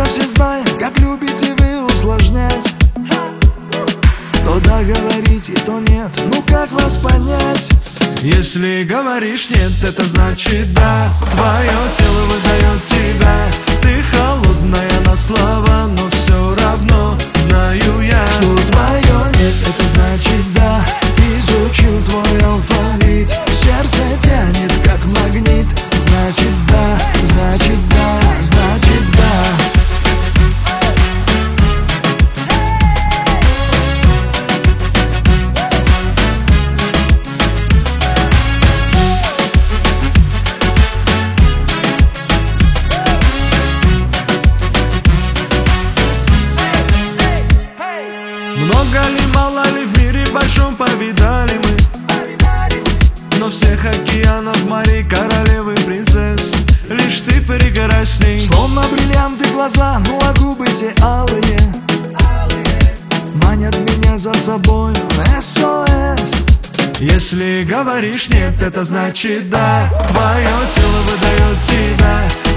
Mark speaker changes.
Speaker 1: все знаем, как любите вы усложнять. То да говорите, то нет, ну как вас понять?
Speaker 2: Если говоришь нет, это значит да. Твое тело выдает тебя. Ты холодная на слова, но все равно знаю я,
Speaker 1: что твое нет, это значит да. Изучил твой алфавит, сердце тянет как магнит. Значит да, значит да, значит да.
Speaker 2: Много ли, мало ли в мире большом повидали мы, но всех океанов, морей, королевы, принцесс, лишь ты прекрасней.
Speaker 1: Словно бриллианты глаза, ну а губы те алые манят меня за собой, SOS.
Speaker 2: Если говоришь нет, это значит да. Твое тело выдает тебя.